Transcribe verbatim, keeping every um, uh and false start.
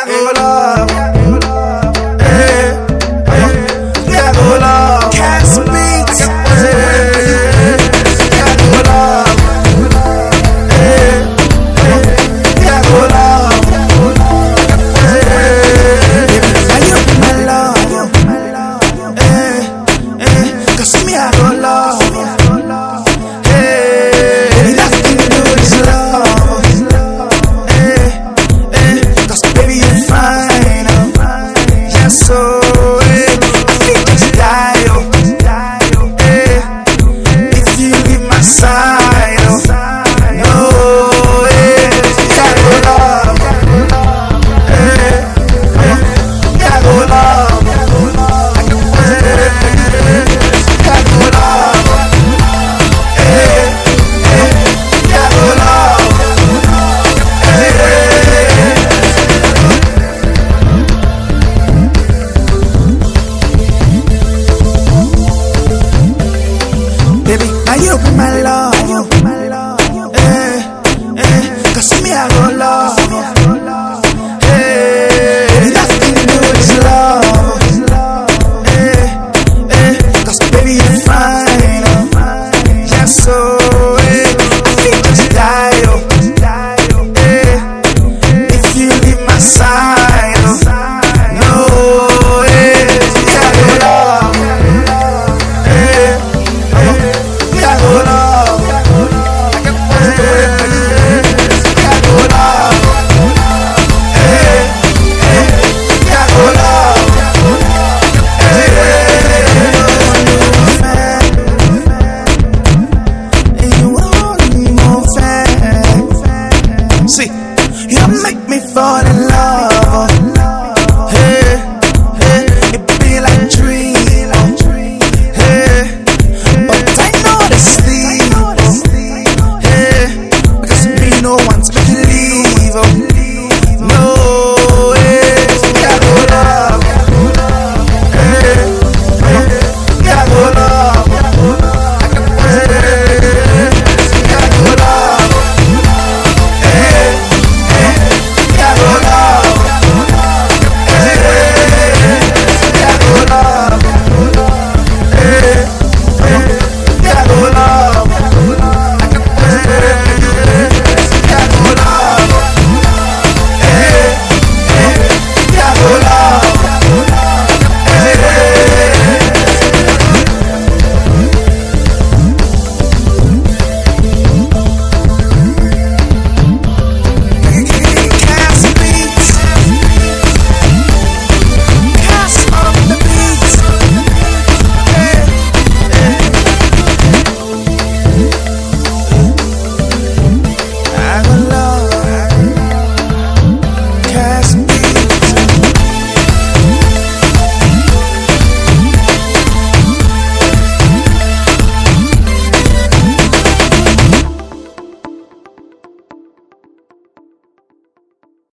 hago love. Eh, eh, me hago love. Cass Beats. Eh, me hago love. Eh, eh, me hago love. Eh, now you my love. Eh, eh, 'cause me hago love. You my love, eh, eh, 'cause me hago love, eh, nothing to do is love, eh, eh, 'cause baby you're fine, oh, yeah, so, eh, I think just die, oh, eh, if you leave my side, oh, no, eh, me hago love, eh, eh. Hago love, hago love, eh, eh, hago love, eh, and you want me more fan. See, you make me fall in love.